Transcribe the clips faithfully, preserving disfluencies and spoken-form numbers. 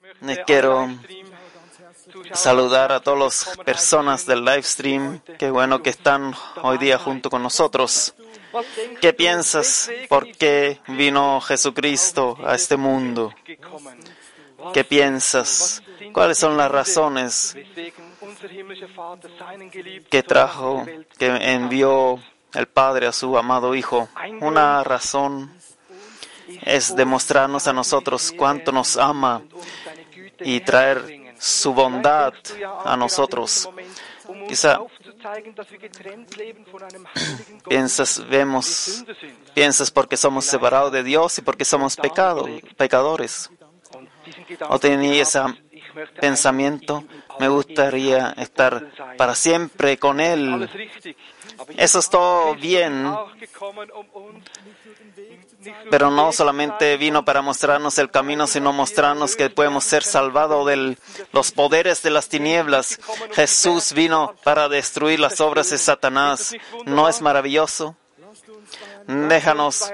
Quiero saludar a todas las personas del live stream. Qué bueno que están hoy día junto con nosotros. ¿Qué piensas? ¿Por qué vino Jesucristo a este mundo? ¿Qué piensas? ¿Cuáles son las razones que trajo, que envió el Padre a su amado Hijo? Una razón es demostrarnos a nosotros cuánto nos ama y traer su bondad a nosotros. Quizá piensas, vemos, piensas porque somos separados de Dios y porque somos pecado, pecadores. O tenía ese pensamiento, me gustaría estar para siempre con Él. Eso es todo bien, pero no solamente vino para mostrarnos el camino, sino mostrarnos que podemos ser salvados de los poderes de las tinieblas. Jesús vino para destruir las obras de Satanás. ¿No es maravilloso? Déjanos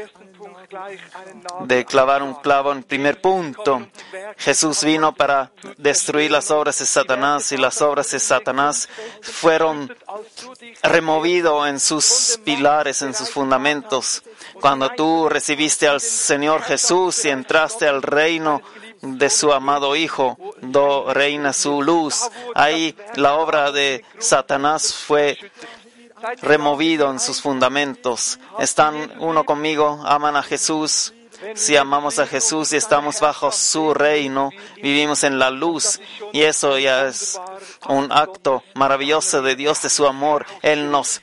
de clavar un clavo en el primer punto. Jesús vino para destruir las obras de Satanás y las obras de Satanás fueron removidas en sus pilares, en sus fundamentos. Cuando tú recibiste al Señor Jesús y entraste al reino de su amado Hijo, do reina su luz, ahí la obra de Satanás fue removido en sus fundamentos. ¿Están uno conmigo? ¿Aman a Jesús? Si amamos a Jesús y estamos bajo su reino, vivimos en la luz. Y eso ya es un acto maravilloso de Dios, de su amor. Él nos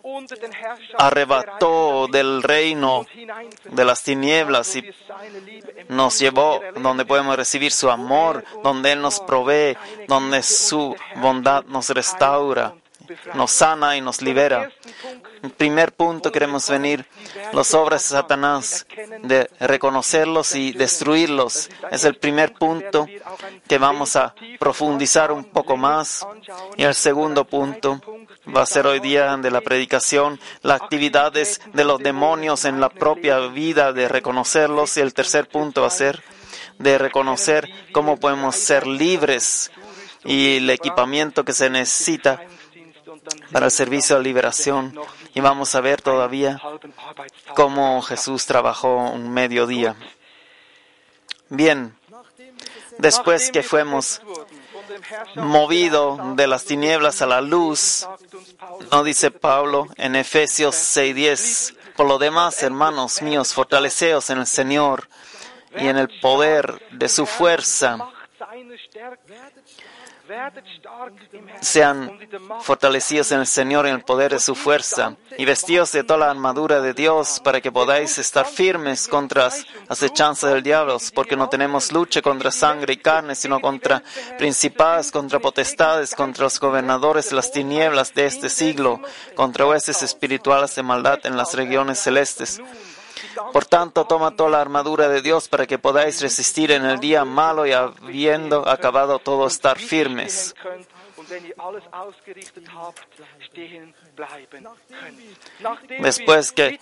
arrebató del reino de las tinieblas y nos llevó donde podemos recibir su amor, donde Él nos provee, donde su bondad nos restaura, nos sana y nos libera. El primer punto queremos venir, las obras de Satanás, de reconocerlos y destruirlos. Es el primer punto que vamos a profundizar un poco más. Y el segundo punto va a ser hoy día de la predicación, las actividades de los demonios en la propia vida, de reconocerlos. Y el tercer punto va a ser de reconocer cómo podemos ser libres y el equipamiento que se necesita para el servicio de liberación. Y vamos a ver todavía cómo Jesús trabajó un mediodía. Bien, después que fuimos movidos de las tinieblas a la luz, nos dice Pablo en Efesios seis diez, por lo demás, hermanos míos, fortaleceos en el Señor y en el poder de su fuerza. Sean fortalecidos en el Señor y en el poder de su fuerza, y vestidos de toda la armadura de Dios, para que podáis estar firmes contra las acechanzas del diablo, porque no tenemos lucha contra sangre y carne, sino contra principados, contra potestades, contra los gobernadores de las tinieblas de este siglo, contra huestes espirituales de maldad en las regiones celestes. Por tanto, toma toda la armadura de Dios para que podáis resistir en el día malo y habiendo acabado todo estar firmes. Después que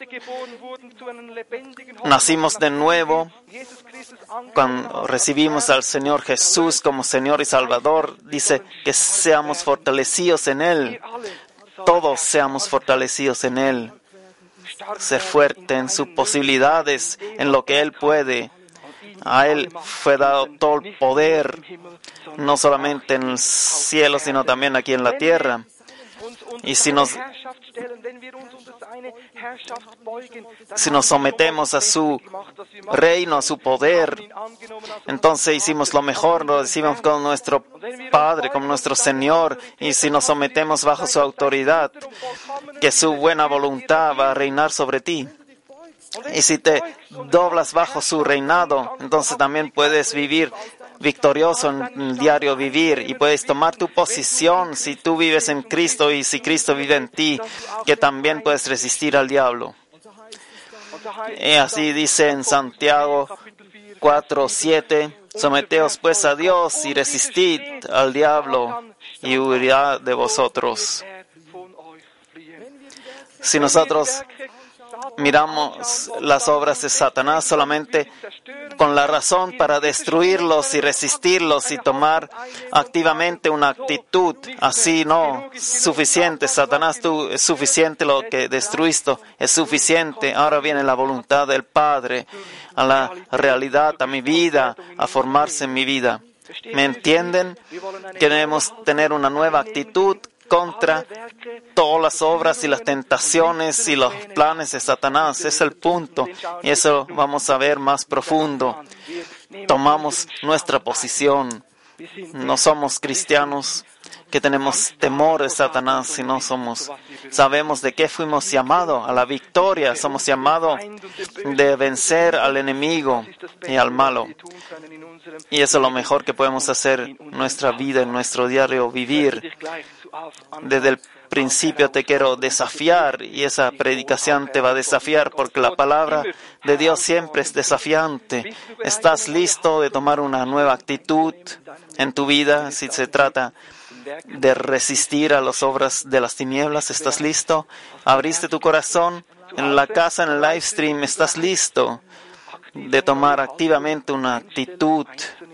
nacimos de nuevo, cuando recibimos al Señor Jesús como Señor y Salvador, dice que seamos fortalecidos en Él. Todos seamos fortalecidos en Él. Ser fuerte en sus posibilidades, en lo que Él puede. A Él fue dado todo el poder, no solamente en el cielo, sino también aquí en la tierra. Y si nos, si nos sometemos a su reino, a su poder, entonces hicimos lo mejor, lo decimos con nuestro Padre, con nuestro Señor, y si nos sometemos bajo su autoridad, que su buena voluntad va a reinar sobre ti. Y si te doblas bajo su reinado, entonces también puedes vivir victorioso en el diario vivir y puedes tomar tu posición si tú vives en Cristo y si Cristo vive en ti, que también puedes resistir al diablo. Y así dice en Santiago cuatro siete, someteos pues a Dios y resistid al diablo y huirá de vosotros. Si nosotros miramos las obras de Satanás, solamente con la razón para destruirlos y resistirlos y tomar activamente una actitud. Así no, suficiente, Satanás, tú es suficiente lo que destruiste, es suficiente. Ahora viene la voluntad del Padre a la realidad, a mi vida, a formarse en mi vida. ¿Me entienden? Queremos tener una nueva actitud contra todas las obras y las tentaciones y los planes de Satanás. Ese es el punto. Y eso vamos a ver más profundo. Tomamos nuestra posición. No somos cristianos que tenemos temor de Satanás, sino somos, sabemos de qué fuimos llamados, a la victoria. Somos llamados de vencer al enemigo y al malo. Y eso es lo mejor que podemos hacer en nuestra vida, en nuestro diario vivir. Desde el principio te quiero desafiar y esa predicación te va a desafiar porque la palabra de Dios siempre es desafiante. ¿Estás listo de tomar una nueva actitud en tu vida si se trata de resistir a las obras de las tinieblas? ¿Estás listo? ¿Abriste tu corazón en la casa, en el live stream? ¿Estás listo de tomar activamente una actitud?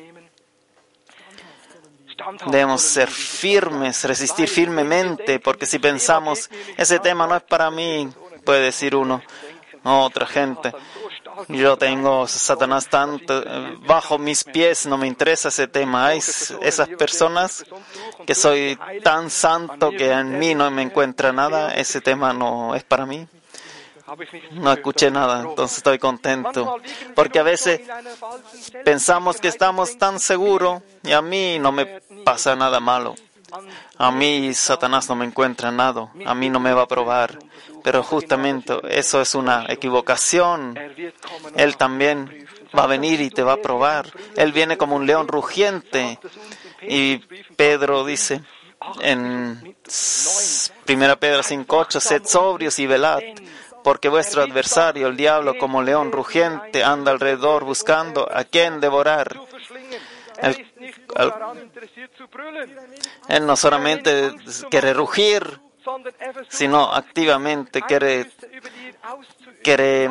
Debemos ser firmes, resistir firmemente, porque si pensamos, ese tema no es para mí, puede decir uno, no, otra gente. Yo tengo Satanás tanto bajo mis pies, no me interesa ese tema. Hay esas personas que soy tan santo que en mí no me encuentra nada, ese tema no es para mí. No escuché nada, entonces estoy contento. Porque a veces pensamos que estamos tan seguros y a mí no me pasa nada malo. A mí Satanás no me encuentra nada, a mí no me va a probar. Pero justamente eso es una equivocación. Él también va a venir y te va a probar. Él viene como un león rugiente. Y Pedro dice en primera Pedro cinco ocho, sed sobrios y velad, porque vuestro adversario, el diablo, como león rugiente, anda alrededor buscando a quien devorar. Él, él, él no solamente quiere rugir, sino activamente quiere, quiere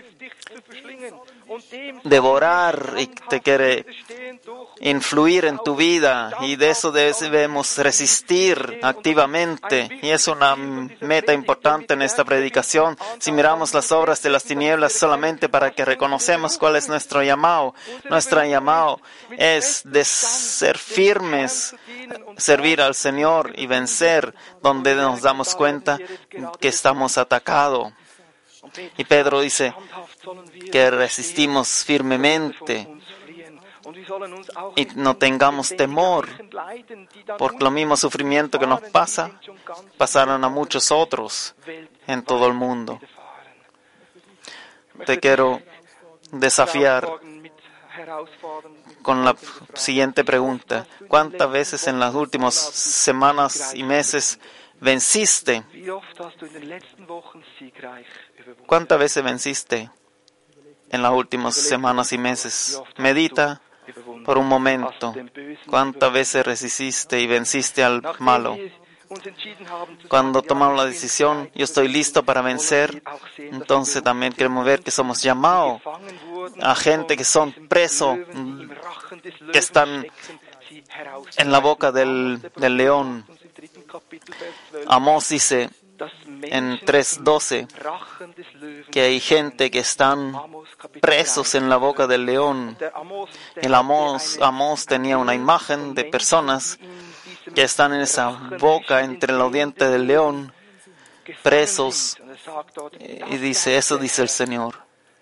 devorar y te quiere influir en tu vida, y de eso debemos resistir activamente, y es una meta importante en esta predicación. Si miramos las obras de las tinieblas solamente para que reconocemos cuál es nuestro llamado, nuestro llamado es de ser firmes, servir al Señor y vencer donde nos damos cuenta que estamos atacados. Y Pedro dice que resistimos firmemente y no tengamos temor, porque lo mismo sufrimiento que nos pasa, pasaron a muchos otros en todo el mundo. Te quiero desafiar con la siguiente pregunta. ¿Cuántas veces en las últimas semanas y meses venciste? ¿Cuántas veces venciste en las últimas semanas y meses? Medita por un momento. ¿Cuántas veces resististe y venciste al malo? Cuando tomamos la decisión, yo estoy listo para vencer, entonces también queremos ver que somos llamados a gente que son presos, que están en la boca del, del león. Amós dice en tres doce que hay gente que están presos en la boca del león. El Amós, Amós tenía una imagen de personas que están en esa boca entre los dientes del león, presos, y dice, eso dice el Señor.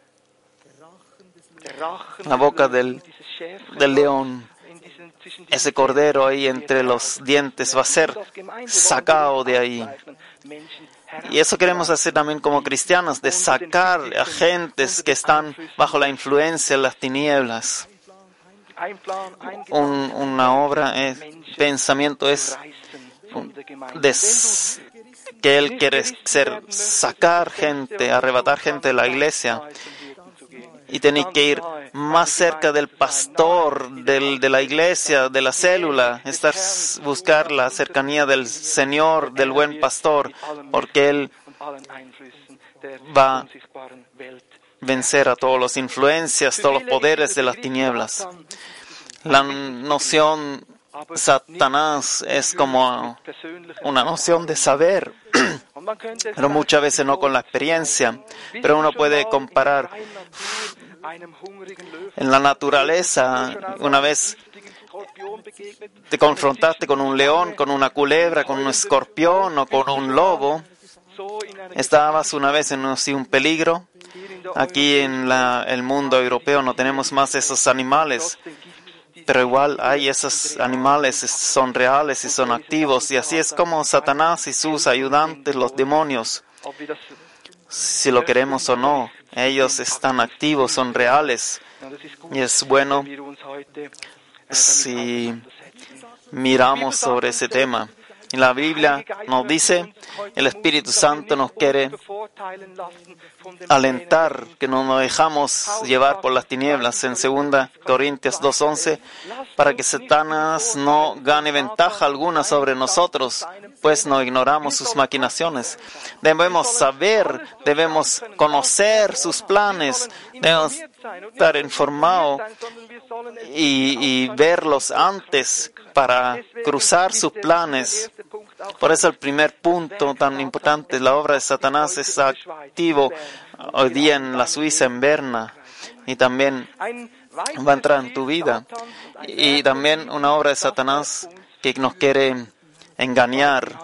La boca del, del león, ese cordero ahí entre los dientes va a ser sacado de ahí. Y eso queremos hacer también como cristianos, de sacar a gentes que están bajo la influencia de las tinieblas. Un, una obra, es, pensamiento es de, que Él quiere ser, sacar gente, arrebatar gente de la iglesia. Y tenéis que ir más cerca del pastor, del, de la iglesia, de la célula, estar, buscar la cercanía del Señor, del buen pastor, porque Él va vencer a todas las influencias, todos los poderes de las tinieblas. La noción Satanás es como una noción de saber, pero muchas veces no con la experiencia. Pero uno puede comparar en la naturaleza. Una vez te confrontaste con un león, con una culebra, con un escorpión o con un lobo. Estabas una vez en un peligro. Aquí en la, el mundo europeo no tenemos más esos animales, pero igual hay esos animales, son reales y son activos. Y así es como Satanás y sus ayudantes, los demonios, si lo queremos o no, ellos están activos, son reales. Y es bueno si miramos sobre ese tema. En la Biblia nos dice, el Espíritu Santo nos quiere alentar, que no nos dejamos llevar por las tinieblas, en segunda Corintios dos once, para que Satanás no gane ventaja alguna sobre nosotros, pues no ignoramos sus maquinaciones. Debemos saber, debemos conocer sus planes, debemos estar informados y, y verlos antes para cruzar sus planes. Por eso el primer punto tan importante, la obra de Satanás es activo hoy día en la Suiza, en Berna, y también va a entrar en tu vida. Y también una obra de Satanás que nos quiere engañar.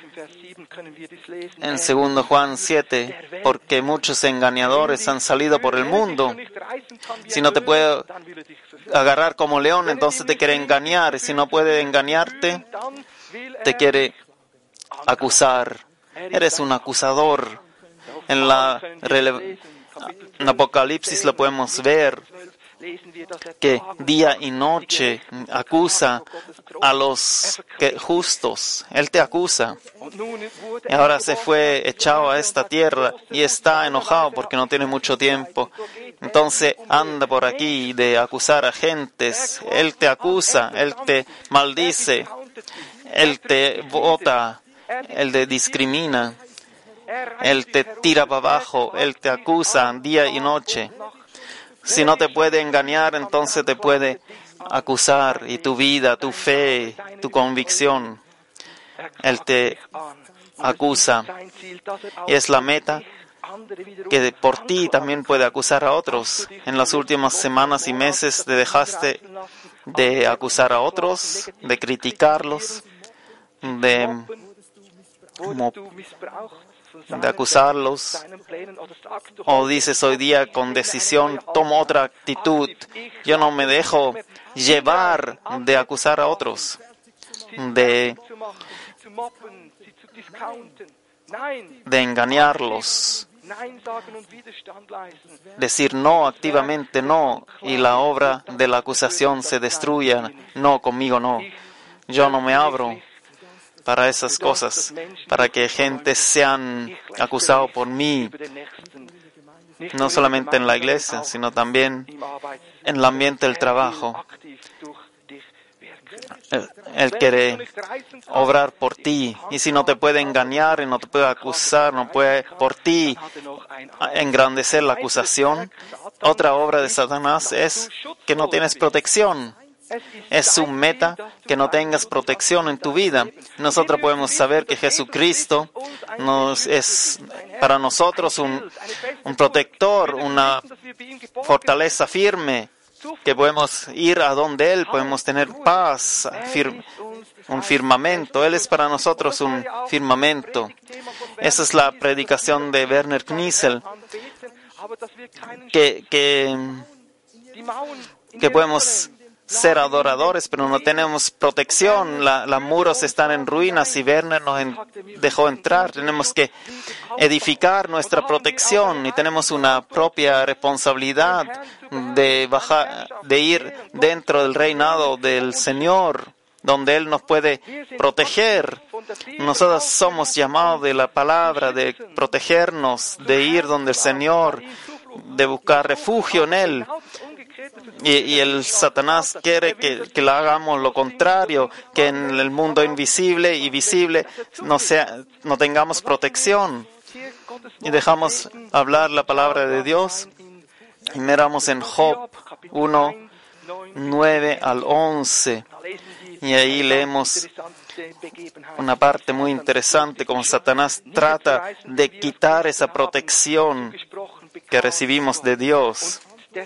En segundo Juan siete, porque muchos engañadores han salido por el mundo. Si no te puede agarrar como león, entonces te quiere engañar. Y si no puede engañarte, te quiere acusar. Eres un acusador. En la rele- en Apocalipsis lo podemos ver, que día y noche acusa a los que justos. Él te acusa. Y ahora se fue echado a esta tierra y está enojado porque no tiene mucho tiempo. Entonces anda por aquí de acusar a gentes. Él te acusa, él te maldice, él te vota, él te discrimina, él te tira para abajo, él te acusa día y noche. Si no te puede engañar, entonces te puede acusar, y tu vida, tu fe, tu convicción, él te acusa. Y es la meta que por ti también puede acusar a otros. En las últimas semanas y meses te dejaste de acusar a otros, de criticarlos, de, de acusarlos, o dices hoy día con decisión, tomo otra actitud. Yo no me dejo llevar de acusar a otros, de, de engañarlos, decir no activamente, no, y la obra de la acusación se destruya. No, conmigo no. Yo no me abro para esas cosas, para que gente sean acusado por mí, no solamente en la iglesia, sino también en el ambiente del trabajo. Él, él quiere obrar por ti, y si no te puede engañar y no te puede acusar, no puede por ti engrandecer la acusación, otra obra de Satanás es que no tienes protección. Es su meta que no tengas protección en tu vida. Nosotros podemos saber que Jesucristo nos es para nosotros un, un protector, una fortaleza firme, que podemos ir a donde Él, podemos tener paz, fir, un firmamento. Él es para nosotros un firmamento. Esa es la predicación de Werner Kniesel, que, que, que podemos ser adoradores, pero no tenemos protección. Los la muros están en ruinas y Werner nos en, dejó entrar. Tenemos que edificar nuestra protección y tenemos una propia responsabilidad de, bajar, de ir dentro del reinado del Señor, donde Él nos puede proteger. Nosotros somos llamados de la palabra, de protegernos, de ir donde el Señor, de buscar refugio en Él. Y, y el Satanás quiere que, que lo hagamos lo contrario, que en el mundo invisible y visible no, sea, no tengamos protección. Y dejamos hablar la palabra de Dios Miramos en Job uno, nueve al once, y ahí leemos una parte muy interesante, como Satanás trata de quitar esa protección que recibimos de Dios.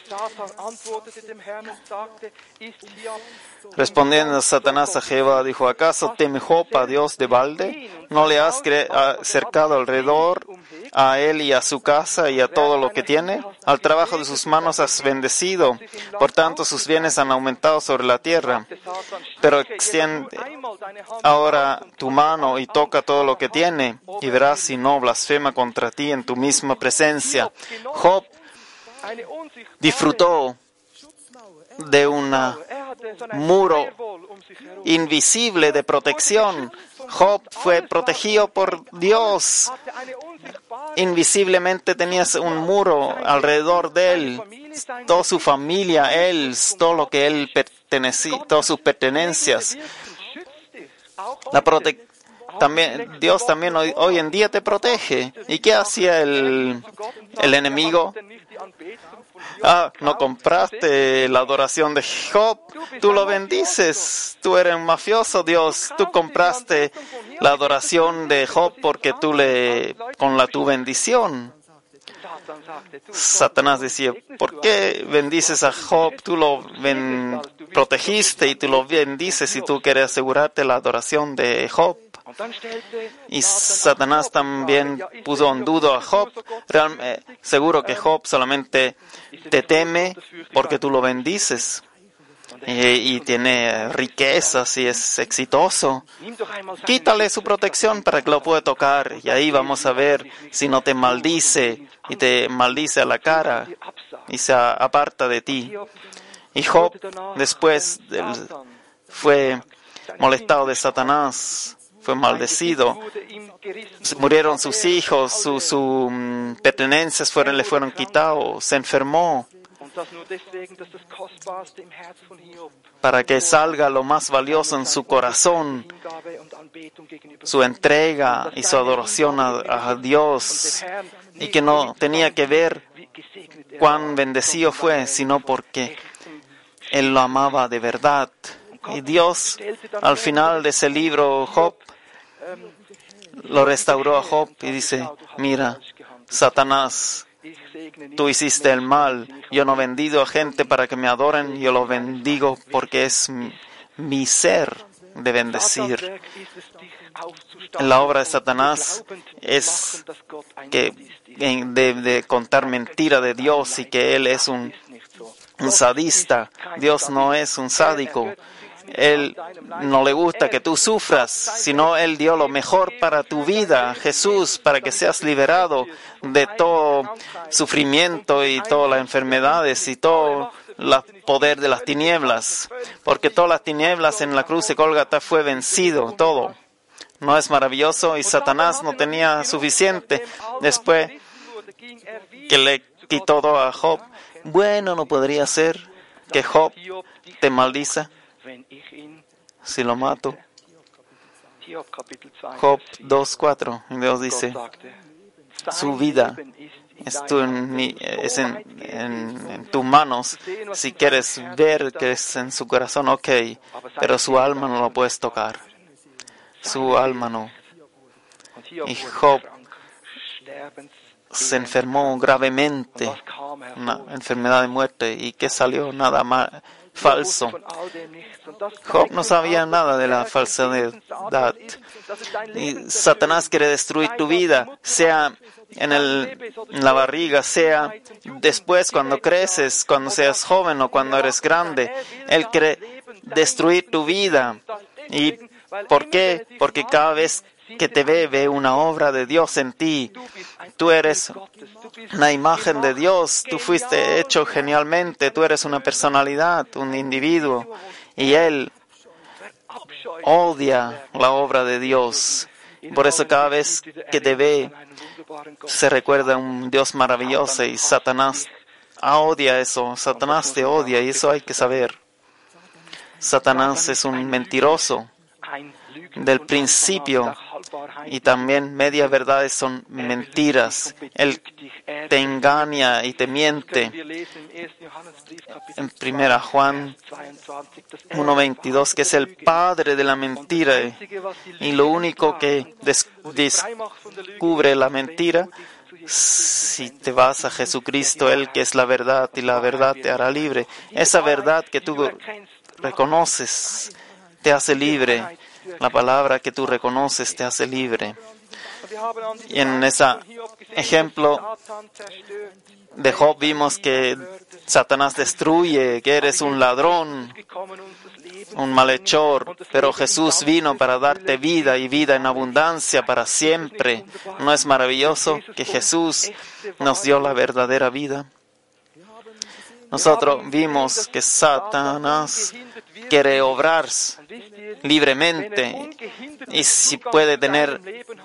Respondiendo Satanás a Jehová, dijo: ¿acaso teme Job a Dios de balde? ¿No le has cercado alrededor a él y a su casa y a todo lo que tiene? Al trabajo de sus manos has bendecido, por tanto sus bienes han aumentado sobre la tierra. Pero extiende ahora tu mano y toca todo lo que tiene, y verás si no blasfema contra ti en tu misma presencia. Job disfrutó de un muro invisible de protección. Job fue protegido por Dios. Invisiblemente tenías un muro alrededor de él, toda su familia, él, todo lo que él pertenecía, todas sus pertenencias. La prote- también, Dios también hoy, hoy en día te protege. ¿Y qué hacía el, el enemigo? Ah, no compraste la adoración de Job, tú lo bendices, tú eres un mafioso, Dios, tú compraste la adoración de Job porque tú le, con la tu bendición. Satanás decía: ¿por qué bendices a Job? Tú lo ben, protegiste y tú lo bendices y tú quieres asegurarte la adoración de Job. Y Satanás también puso en duda a Job. Realmente, seguro que Job solamente te teme porque tú lo bendices y, y tiene riquezas y es exitoso. Quítale su protección para que lo pueda tocar, y ahí vamos a ver si no te maldice y te maldice a la cara y se aparta de ti. Y Job después fue molestado de Satanás, fue maldecido, murieron sus hijos, sus su, pertenencias fueron, le fueron quitados, se enfermó, para que salga lo más valioso en su corazón, su entrega y su adoración a, a Dios, y que no tenía que ver cuán bendecido fue, sino porque él lo amaba de verdad. Y Dios, al final de ese libro, Job, lo restauró a Job y dice: mira, Satanás, tú hiciste el mal, yo no bendigo a gente para que me adoren, yo lo bendigo porque es mi, mi ser de bendecir. La obra de Satanás es que de, de contar mentira de Dios y que Él es un, un sadista. Dios no es un sádico. Él no le gusta que tú sufras, sino Él dio lo mejor para tu vida, Jesús, para que seas liberado de todo sufrimiento y todas las enfermedades y todo el poder de las tinieblas, porque todas las tinieblas en la cruz de Gólgota fue vencido, todo. ¿No es maravilloso? Y Satanás no tenía suficiente después que le quitó todo a Job. Bueno, ¿no podría ser que Job te maldiza si lo mato? Job dos cuatro, Dios dice: su vida es, tu, es en, en, en tus manos. Si quieres ver que es en su corazón, ok, pero su alma no lo puedes tocar. Su alma no. Y Job se enfermó gravemente, una enfermedad de muerte, y que salió nada más falso. Job no sabía nada de la falsedad. Y Satanás quiere destruir tu vida, sea en, el, en la barriga, sea después cuando creces, cuando seas joven o cuando eres grande. Él quiere destruir tu vida. ¿Y por qué? Porque cada vez que te ve, ve una obra de Dios en ti. Tú eres una imagen de Dios, tú fuiste hecho genialmente, tú eres una personalidad, un individuo, y Él odia la obra de Dios. Por eso cada vez que te ve, se recuerda a un Dios maravilloso, y Satanás odia eso, Satanás te odia, y eso hay que saber. Satanás es un mentiroso. del principio. Y también medias verdades son mentiras. Él te engaña y te miente. En primera Juan uno veintidós, que es el padre de la mentira. Y lo único que des- descubre la mentira, si te vas a Jesucristo, Él que es la verdad, y la verdad te hará libre. Esa verdad que tú reconoces te hace libre. La palabra que tú reconoces te hace libre. Y en ese ejemplo de Job vimos que Satanás destruye, que eres un ladrón, un malhechor, pero Jesús vino para darte vida y vida en abundancia para siempre. ¿No es maravilloso que Jesús nos dio la verdadera vida? Nosotros vimos que Satanás quiere obrar libremente, y si puede tener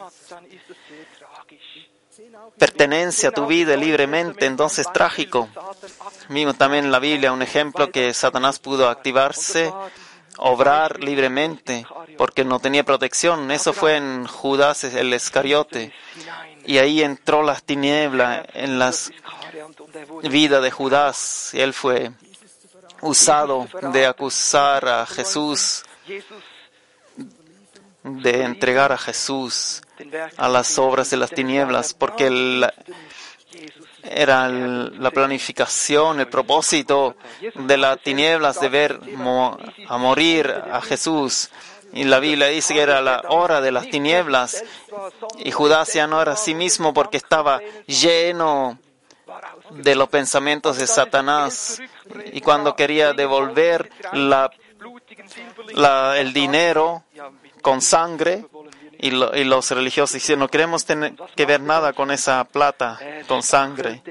pertenencia a tu vida libremente, entonces es trágico. Vimos también en la Biblia un ejemplo que Satanás pudo activarse, obrar libremente, porque no tenía protección. Eso fue en Judas el Iscariote. Y ahí entró las tinieblas en la vida de Judas. Y él fue usado de acusar a Jesús, de entregar a Jesús a las obras de las tinieblas, porque el, era el, la planificación, el propósito de las tinieblas de ver mo, a morir a Jesús. Y la Biblia dice que era la hora de las tinieblas, y Judas ya no era a sí mismo porque estaba lleno de los pensamientos de Satanás, y cuando quería devolver la, la, el dinero con sangre, y, lo, y los religiosos decían, no queremos tener que ver nada con esa plata, con sangre.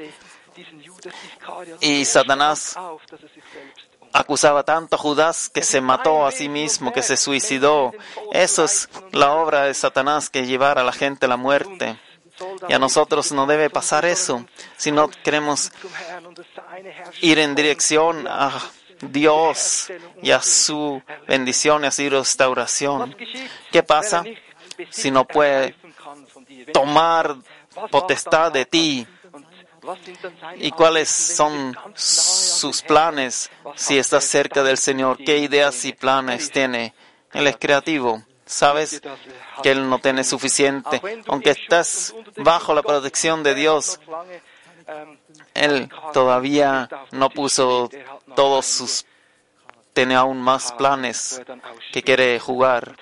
Y Satanás acusaba tanto a Judas que se mató a sí mismo, que se suicidó. Eso es la obra de Satanás, que llevar a la gente a la muerte. Y a nosotros no debe pasar eso, si no queremos ir en dirección a Dios y a su bendición y a su restauración. ¿Qué pasa si no puede tomar potestad de ti? ¿Y cuáles son sus planes si estás cerca del Señor? ¿Qué ideas y planes tiene? Él es creativo. ¿Sabes que Él no tiene suficiente? Aunque estás bajo la protección de Dios, Él todavía no puso todos sus... Tiene aún más planes que quiere jugar.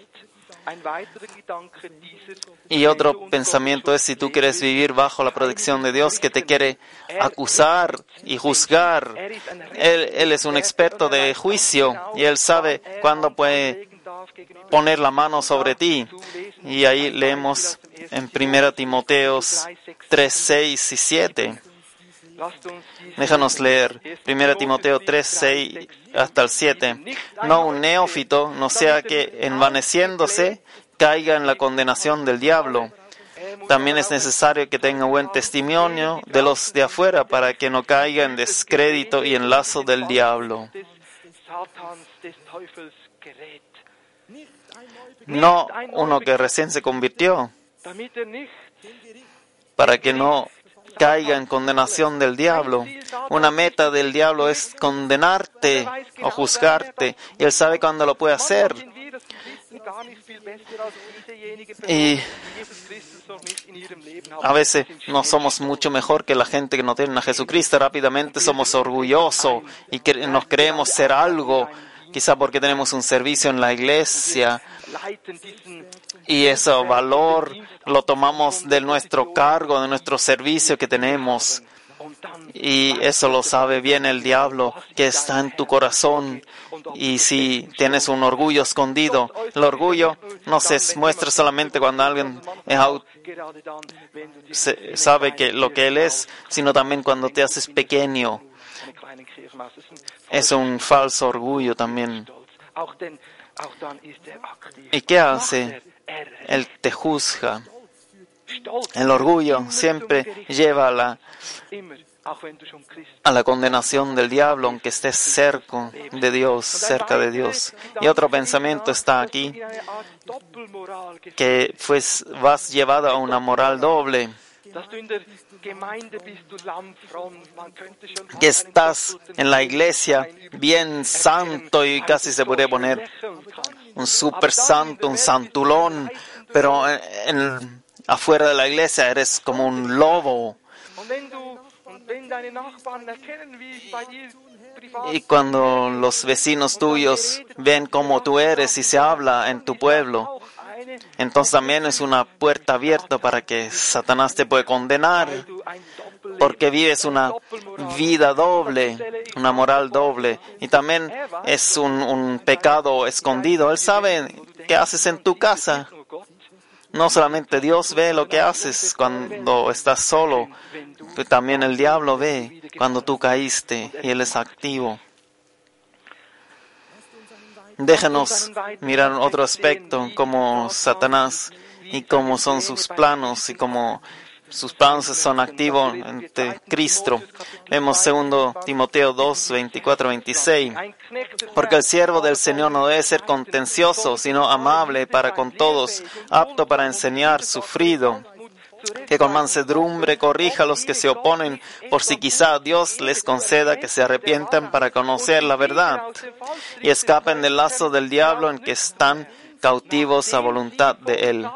Y otro pensamiento es, si tú quieres vivir bajo la protección de Dios, que te quiere acusar y juzgar. Él, él es un experto de juicio y Él sabe cuándo puede poner la mano sobre ti. Y ahí leemos en primera Timoteo tres, seis y siete. Déjanos leer primera Timoteo tres, seis hasta el siete. No un neófito, no sea que envaneciéndose caiga en la condenación del diablo. También es necesario que tenga buen testimonio de los de afuera para que no caiga en descrédito y en lazo del diablo. No uno que recién se convirtió, para que no caiga en condenación del diablo. Una meta del diablo es condenarte o juzgarte, y él sabe cuándo lo puede hacer. Y a veces no somos mucho mejor que la gente que no tiene a Jesucristo. Rápidamente somos orgullosos y que nos creemos ser algo, quizá porque tenemos un servicio en la iglesia, y ese valor lo tomamos de nuestro cargo, de nuestro servicio que tenemos. Y eso lo sabe bien el diablo, que está en tu corazón. Y si tienes un orgullo escondido, el orgullo no se muestra solamente cuando alguien es aut- se sabe que lo que él es, sino también cuando te haces pequeño. Es un falso orgullo también. ¿Y qué hace? Él te juzga. El orgullo siempre lleva a la a la condenación del diablo, aunque estés cerca de Dios, cerca de Dios. Y otro pensamiento está aquí, que pues vas llevado a una moral doble, que estás en la iglesia bien santo y casi se podría poner un super santo, un santulón, pero en, en, afuera de la iglesia eres como un lobo. Y cuando los vecinos tuyos ven cómo tú eres y se habla en tu pueblo, entonces también es una puerta abierta para que Satanás te pueda condenar, porque vives una vida doble, una moral doble, y también es un, un pecado escondido. Él sabe qué haces en tu casa. No solamente Dios ve lo que haces cuando estás solo, pero también el diablo ve cuando tú caíste y Él es activo. Déjanos mirar otro aspecto, como Satanás y cómo son sus planos y cómo sus planos son activos ante Cristo. Vemos segundo Timoteo dos, veinticuatro, veintiséis. Porque el siervo del Señor no debe ser contencioso, sino amable para con todos, apto para enseñar, sufrido, que con mansedumbre corrija a los que se oponen, por si quizá Dios les conceda que se arrepientan para conocer la verdad y escapen del lazo del diablo en que están cautivos a voluntad de Él.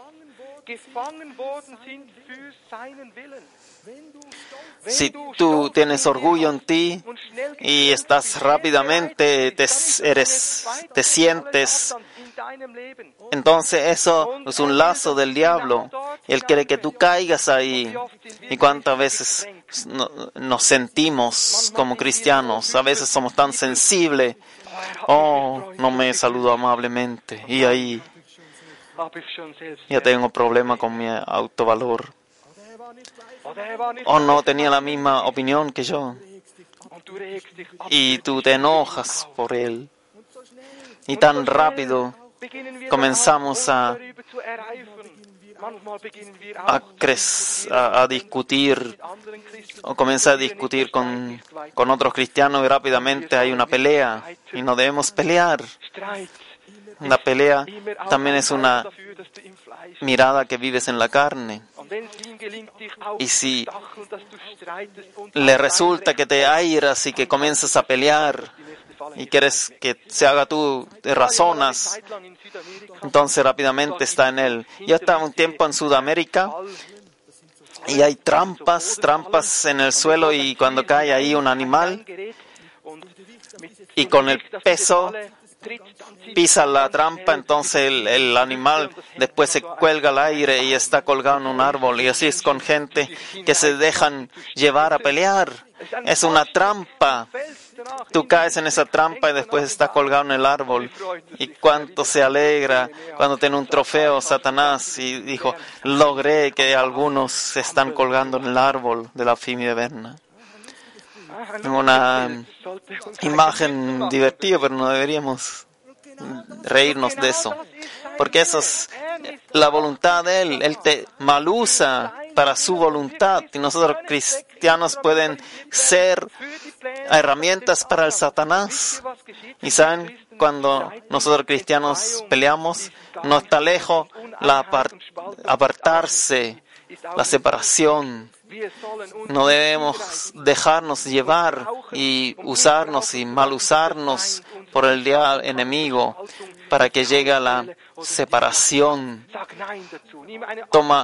Si tú tienes orgullo en ti y estás rápidamente, te, eres, te sientes, entonces eso es un lazo del diablo. Él quiere que tú caigas ahí. Y cuántas veces no, nos sentimos como cristianos, a veces somos tan sensibles. Oh, no me saludó amablemente. Y ahí ya tengo problema con mi autovalor. O no tenía la misma opinión que yo. Y tú te enojas por él. Y tan rápido comenzamos a, a, cre- a, a discutir, o comienza a discutir con, con otros cristianos y rápidamente hay una pelea. Y no debemos pelear. La pelea también es una mirada que vives en la carne. Y si le resulta que te airas y que comienzas a pelear y quieres que se haga tú, te razonas, entonces rápidamente está en él. Yo estaba un tiempo en Sudamérica y hay trampas, trampas en el suelo, y cuando cae ahí un animal y con el peso pisa la trampa, entonces el, el animal después se cuelga al aire y está colgado en un árbol. Y así es con gente que se dejan llevar a pelear. Es una trampa. Tú caes en esa trampa y después está colgado en el árbol. Y cuánto se alegra cuando tiene un trofeo Satanás y dijo, logré que algunos se están colgando en el árbol de la Fimi de Berna. Una imagen divertida, pero no deberíamos reírnos de eso, porque eso es la voluntad de Él. Él te malusa para su voluntad, y nosotros cristianos pueden ser herramientas para el Satanás. Y saben, cuando nosotros cristianos peleamos, no está lejos la apart- apartarse, la separación. No debemos dejarnos llevar y usarnos y mal usarnos por el diablo enemigo para que llegue a la separación. Toma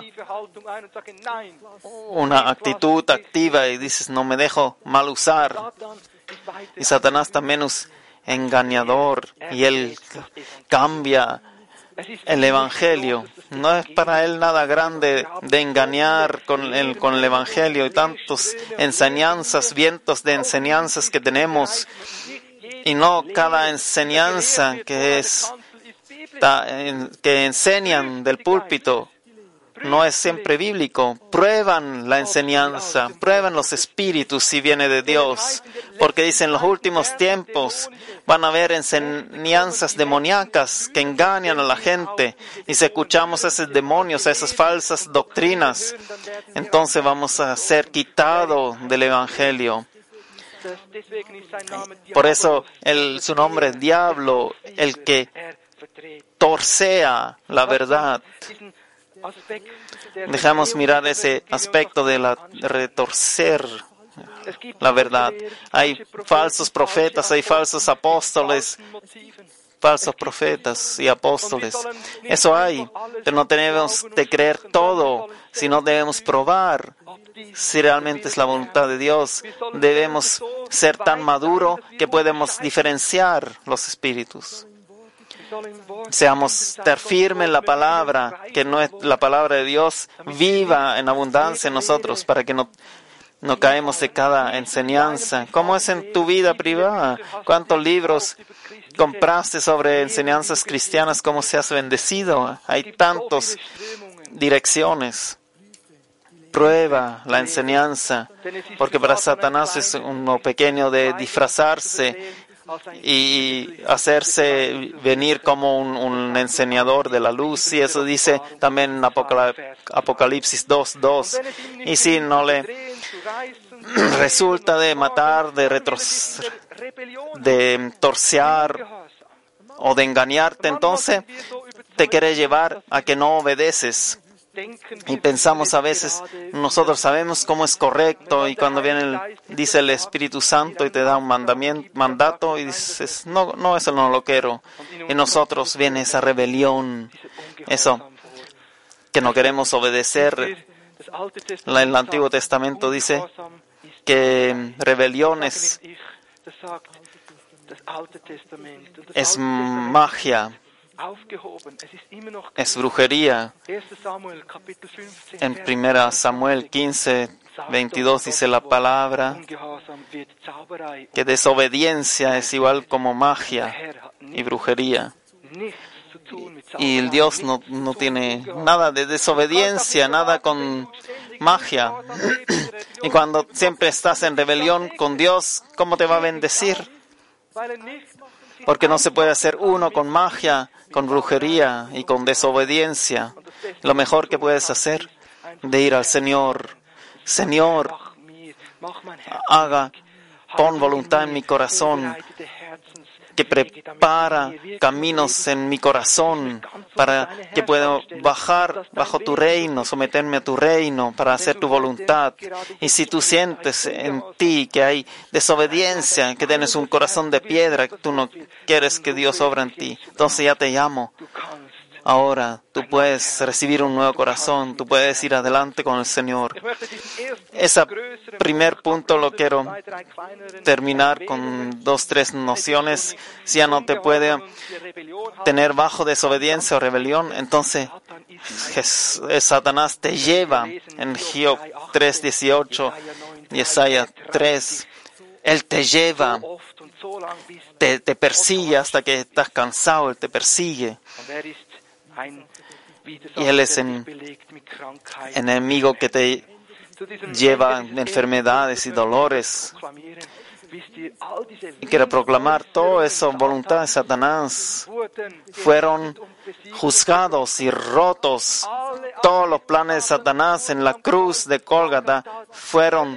una actitud activa y dices, no me dejo mal usar. Y Satanás también es engañador y él cambia el Evangelio. No es para él nada grande de engañar con el, con el Evangelio y tantas enseñanzas, vientos de enseñanzas que tenemos, y no cada enseñanza que es ta, en, que enseñan del púlpito no es siempre bíblico. Prueban la enseñanza, prueban los espíritus si viene de Dios, porque dicen en los últimos tiempos van a haber enseñanzas demoníacas que engañan a la gente, y si escuchamos a esos demonios, a esas falsas doctrinas, entonces vamos a ser quitados del Evangelio. Por eso el, su nombre es Diablo, el que torcea la verdad. Dejamos mirar ese aspecto de la retorcer la verdad. Hay falsos profetas, hay falsos apóstoles, falsos profetas y apóstoles. Eso hay, pero no tenemos de creer todo, sino debemos probar si realmente es la voluntad de Dios. Debemos ser tan maduros que podemos diferenciar los espíritus. Seamos estar firmes en la palabra, que no es la palabra de Dios viva en abundancia en nosotros, para que no, no caemos de cada enseñanza. ¿Cómo es en tu vida privada? ¿Cuántos libros compraste sobre enseñanzas cristianas? ¿Cómo se has bendecido? Hay tantas direcciones. Prueba la enseñanza, porque para Satanás es uno pequeño de disfrazarse y hacerse venir como un, un enseñador de la luz, y eso dice también en Apocalipsis dos dos. Y si no le resulta de matar, de retroceder, de torcer o de engañarte, entonces te quiere llevar a que no obedeces. Y pensamos a veces, nosotros sabemos cómo es correcto, y cuando viene el, dice el Espíritu Santo y te da un mandamiento, mandato, y dices, no, no, eso no lo quiero. Y nosotros viene esa rebelión, eso, que no queremos obedecer. En el Antiguo Testamento dice que rebeliones es magia, es brujería. En primera Samuel quince, veintidós dice la palabra que desobediencia es igual como magia y brujería. Y el Dios no, no tiene nada de desobediencia, nada con magia. Y cuando siempre estás en rebelión con Dios, ¿cómo te va a bendecir? Porque no se puede hacer uno con magia, con brujería y con desobediencia. Lo mejor que puedes hacer de ir al Señor. Señor, haga, pon voluntad en mi corazón, que prepara caminos en mi corazón para que pueda bajar bajo tu reino, someterme a tu reino para hacer tu voluntad. Y si tú sientes en ti que hay desobediencia, que tienes un corazón de piedra, que tú no quieres que Dios obra en ti, entonces ya te llamo. Ahora tú puedes recibir un nuevo corazón, tú puedes ir adelante con el Señor. Ese primer punto lo quiero terminar con dos, tres nociones. Si ya no te puede tener bajo desobediencia o rebelión, entonces Satanás te lleva en Job tres dieciocho y Isaías tres. Él te lleva, te, te persigue hasta que estás cansado, Él te persigue. Y Él es un enemigo que te lleva enfermedades y dolores. Y quiero proclamar toda esa voluntad de Satanás. Fueron juzgados y rotos. Todos los planes de Satanás en la cruz de Gólgota fueron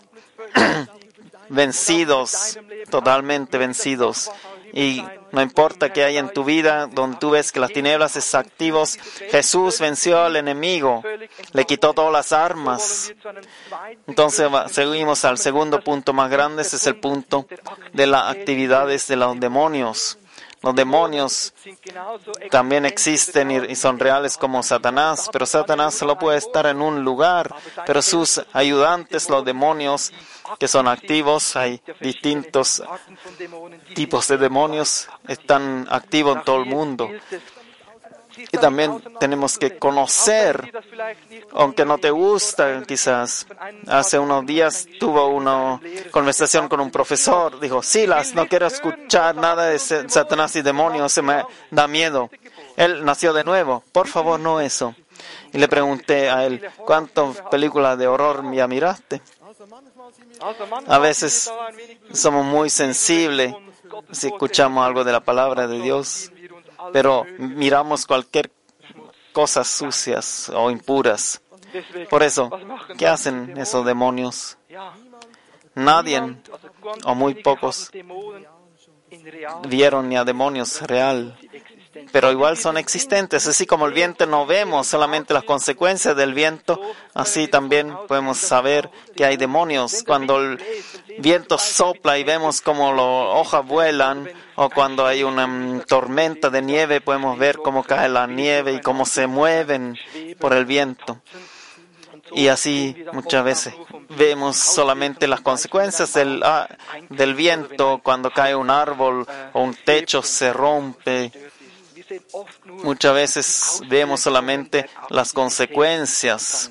vencidos, totalmente vencidos. Y no importa qué hay en tu vida, donde tú ves que las tinieblas es activos, Jesús venció al enemigo, le quitó todas las armas. Entonces seguimos al segundo punto más grande, ese es el punto de las actividades de los demonios. Los demonios también existen y son reales como Satanás, pero Satanás solo puede estar en un lugar, pero sus ayudantes, los demonios que son activos, hay distintos tipos de demonios, están activos en todo el mundo. Y también tenemos que conocer, aunque no te gusta, quizás. Hace unos días tuve una conversación con un profesor. Dijo, Silas, no quiero escuchar nada de Satanás y demonios, se me da miedo. Él nació de nuevo. Por favor, no eso. Y le pregunté a él, ¿cuántas películas de horror ya miraste? A veces somos muy sensibles si escuchamos algo de la palabra de Dios, pero miramos cualquier cosa sucias o impuras. Por eso, ¿qué hacen esos demonios? Nadie o muy pocos vieron ni a demonios real, pero igual son existentes. Así como el viento no vemos solamente las consecuencias del viento, así también podemos saber que hay demonios. Cuando el viento sopla y vemos cómo las hojas vuelan, o cuando hay una um, tormenta de nieve, podemos ver cómo cae la nieve y cómo se mueven por el viento. Y así muchas veces vemos solamente las consecuencias del, ah, del viento. Cuando cae un árbol o un techo se rompe, muchas veces vemos solamente las consecuencias.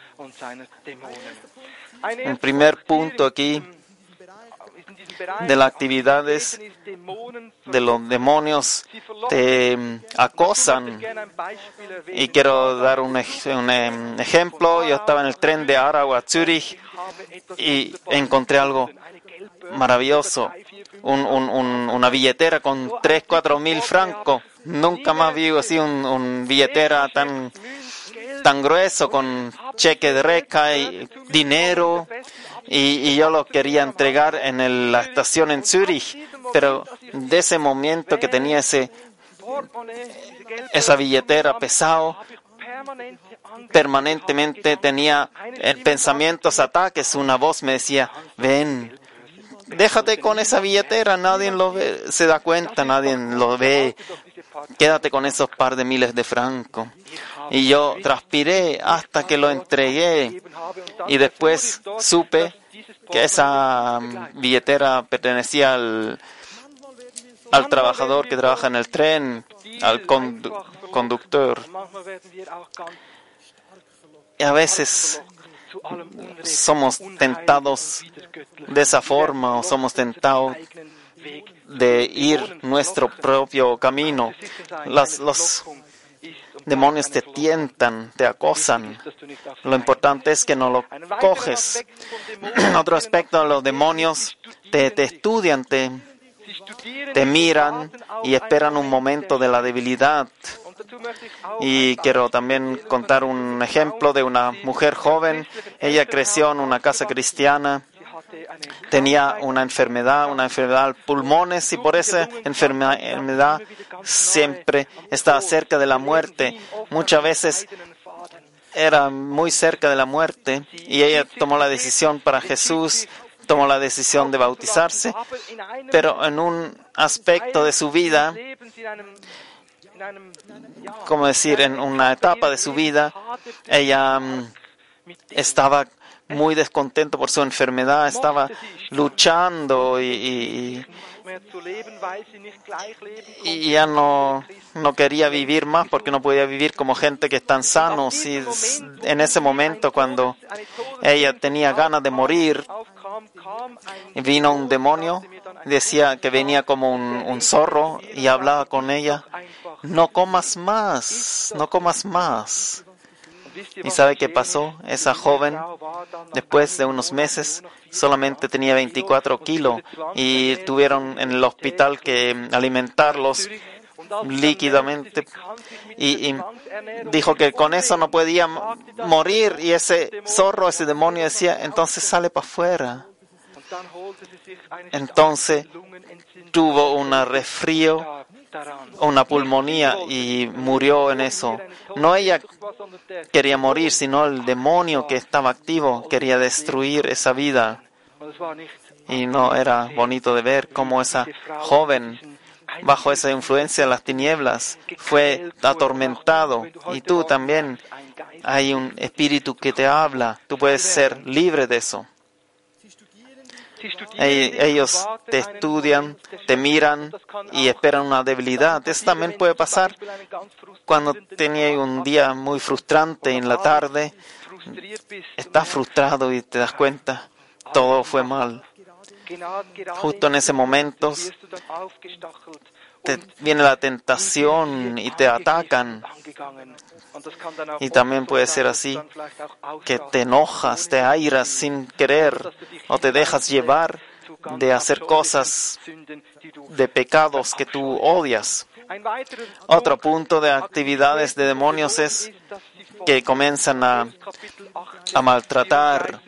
Un primer punto aquí de las actividades de los demonios te acosan. Y quiero dar un, ej- un em, ejemplo. Yo estaba en el tren de Aarau a Zürich y encontré algo maravilloso. Un, un, un, una billetera con tres, cuatro mil francos. Nunca más vi así un, un billetera tan, tan grueso con cheque de reca y dinero. Y, y yo lo quería entregar en el- la estación en Zürich, pero de ese momento que tenía ese, esa billetera pesado, permanentemente tenía eh, pensamientos, ataques. Una voz me decía, ven, déjate con esa billetera, nadie lo ve, se da cuenta, nadie lo ve, quédate con esos par de miles de francos. Y yo transpiré hasta que lo entregué y después supe que esa um, billetera pertenecía al, al trabajador que trabaja en el tren, al condu- conductor. Y a veces somos tentados de esa forma o somos tentados de ir nuestro propio camino. Las, los demonios te tientan, te acosan. Lo importante es que no lo coges. Otro aspecto de los demonios te, te estudian, te, te miran y esperan un momento de la debilidad. Y quiero también contar un ejemplo de una mujer joven. Ella creció en una casa cristiana. Tenía una enfermedad, una enfermedad de pulmones, y por esa enfermedad siempre estaba cerca de la muerte. Muchas veces era muy cerca de la muerte y ella tomó la decisión para Jesús, tomó la decisión de bautizarse, pero en un aspecto de su vida, como decir, en una etapa de su vida, ella um, estaba muy descontento por su enfermedad, estaba luchando y, y, y ya no, no quería vivir más porque no podía vivir como gente que están sanos. Y en ese momento, cuando ella tenía ganas de morir, vino un demonio, decía que venía como un, un zorro y hablaba con ella, no comas más, no comas más. ¿Y sabe qué pasó? Esa joven, después de unos meses, solamente tenía veinticuatro kilos y tuvieron en el hospital que alimentarlos líquidamente. Y, y dijo que con eso no podía morir. Y ese zorro, ese demonio decía, entonces sale para afuera. Entonces tuvo un resfrío, una pulmonía y murió en eso. No ella quería morir, sino el demonio que estaba activo quería destruir esa vida. Y no era bonito de ver cómo esa joven, bajo esa influencia de las tinieblas, fue atormentado. Y tú también, hay un espíritu que te habla. Tú puedes ser libre de eso. Ellos te estudian, te miran y esperan una debilidad. Eso también puede pasar cuando tenía un día muy frustrante en la tarde. Estás frustrado y te das cuenta, todo fue mal. Justo en ese momento te viene la tentación y te atacan. Y también puede ser así, que te enojas, te airas sin querer, o te dejas llevar de hacer cosas de pecados que tú odias. Otro punto de actividades de demonios es que comienzan a, a maltratar.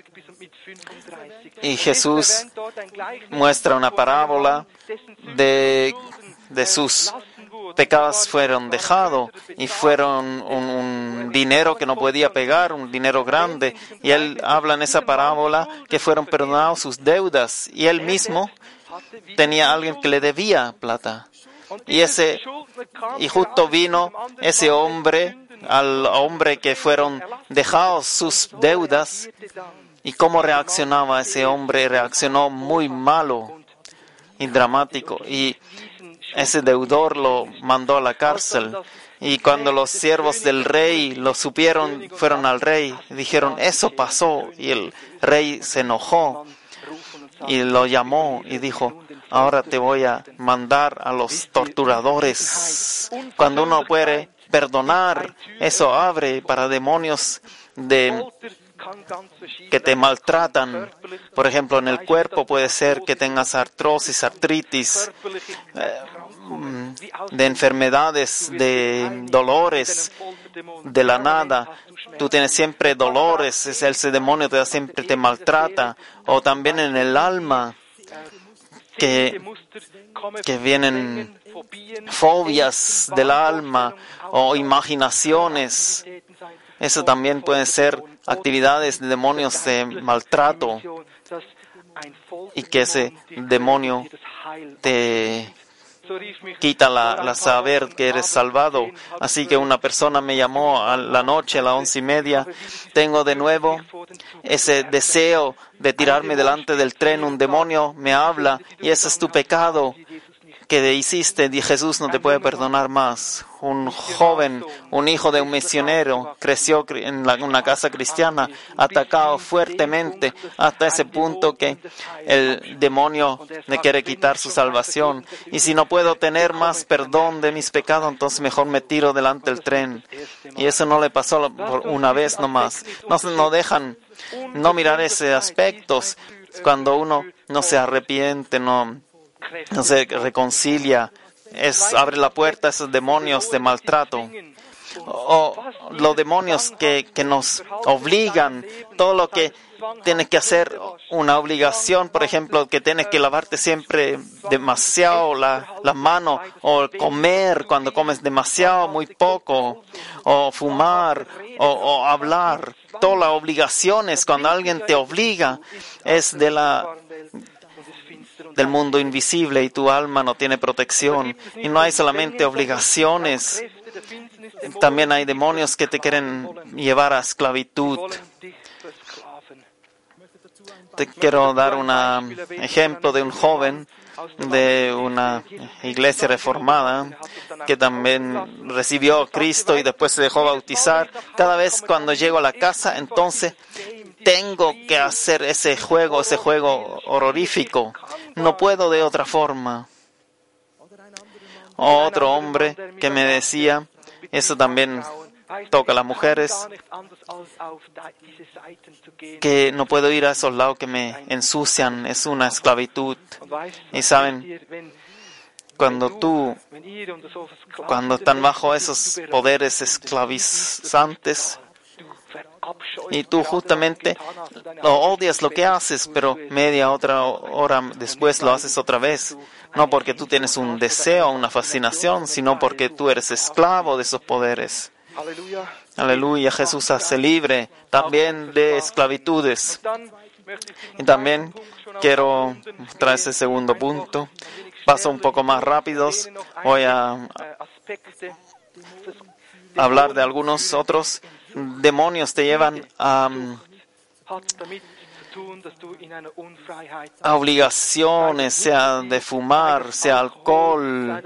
Y Jesús muestra una parábola de, de sus pecados fueron dejados y fueron un, un dinero que no podía pagar, un dinero grande. Y él habla en esa parábola que fueron perdonados sus deudas y él mismo tenía a alguien que le debía plata. Y ese y justo vino ese hombre al hombre que fueron dejados sus deudas. ¿Y cómo reaccionaba ese hombre? Reaccionó muy malo y dramático. Y ese deudor lo mandó a la cárcel. Y cuando los siervos del rey lo supieron, fueron al rey y dijeron, eso pasó. Y el rey se enojó y lo llamó y dijo, ahora te voy a mandar a los torturadores. Cuando uno puede perdonar, eso abre para demonios de que te maltratan. Por ejemplo, en el cuerpo puede ser que tengas artrosis, artritis, eh, de enfermedades, de dolores de la nada. Tú tienes siempre dolores, ese demonio te, siempre te maltrata. O también en el alma, que, que vienen fobias del alma o imaginaciones. Eso también pueden ser actividades de demonios de maltrato y que ese demonio te quita la, la saber que eres salvado. Así que una persona me llamó a la noche, a las once y media. Tengo de nuevo ese deseo de tirarme delante del tren. Un demonio me habla y ese es tu pecado que hiciste y Jesús no te puede perdonar más. Un joven, un hijo de un misionero, creció en la, una casa cristiana, atacado fuertemente hasta ese punto que el demonio le quiere quitar su salvación. Y si no puedo tener más perdón de mis pecados, entonces mejor me tiro delante del tren. Y eso no le pasó por una vez nomás. No, no dejan no mirar esos aspectos. Cuando uno no se arrepiente, no no se reconcilia, es, abre la puerta a esos demonios de maltrato. O los demonios que, que nos obligan, todo lo que tienes que hacer, una obligación, por ejemplo, que tienes que lavarte siempre demasiado la, la mano, o comer cuando comes demasiado, muy poco, o fumar, o, o hablar. Todas las obligaciones, cuando alguien te obliga, es de la del mundo invisible y tu alma no tiene protección. Y no hay solamente obligaciones, también hay demonios que te quieren llevar a esclavitud. Te quiero dar un ejemplo de un joven de una iglesia reformada que también recibió a Cristo y después se dejó bautizar. Cada vez cuando llego a la casa, entonces tengo que hacer ese juego, ese juego horrorífico. No puedo de otra forma. Otro hombre que me decía, eso también toca a las mujeres, que no puedo ir a esos lados que me ensucian, es una esclavitud. Y saben, cuando tú, cuando están bajo esos poderes esclavizantes, y tú justamente lo odias lo que haces, pero media otra hora después lo haces otra vez. No porque tú tienes un deseo, una fascinación, sino porque tú eres esclavo de esos poderes. Aleluya, Jesús hace libre también de esclavitudes. Y también quiero traer ese segundo punto. Paso un poco más rápidos. Voy a hablar de algunos otros. Demonios te llevan a, a obligaciones, sea de fumar, sea alcohol,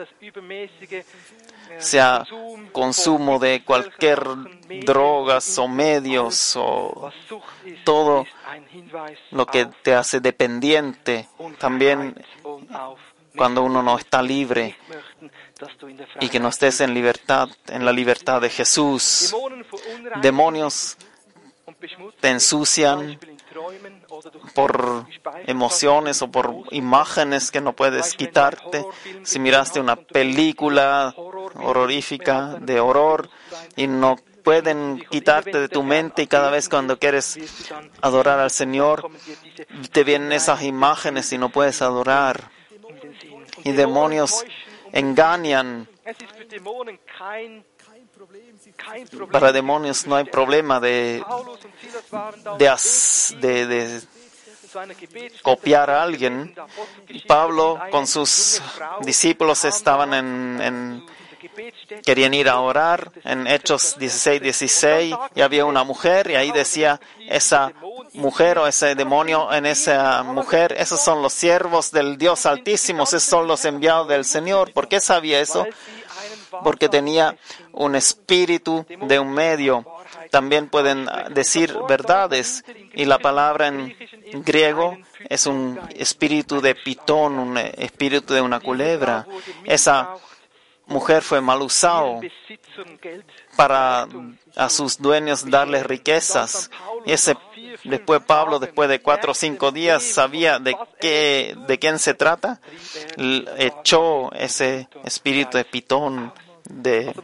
sea consumo de cualquier drogas o medios o todo lo que te hace dependiente. También cuando uno no está libre y que no estés en libertad, en la libertad de Jesús. Demonios te ensucian por emociones o por imágenes que no puedes quitarte. Si miraste una película horrorífica de horror y no pueden quitarte de tu mente, y cada vez cuando quieres adorar al Señor, te vienen esas imágenes y no puedes adorar. Y demonios engañan. Para demonios no hay problema de, de, as, de, de copiar a alguien. Pablo con sus discípulos estaban en, en querían ir a orar en Hechos dieciséis, dieciséis, y había una mujer y ahí decía esa mujer o ese demonio en esa mujer, esos son los siervos del Dios Altísimo, esos son los enviados del Señor. ¿Por qué sabía eso? Porque tenía un espíritu de un medio. También pueden decir verdades, y la palabra en griego es un espíritu de pitón, un espíritu de una culebra. Esa mujer fue mal usado para a sus dueños darles riquezas. Y ese, después Pablo, después de cuatro o cinco días, sabía de qué, de quién se trata. L- echó ese espíritu de pitón de,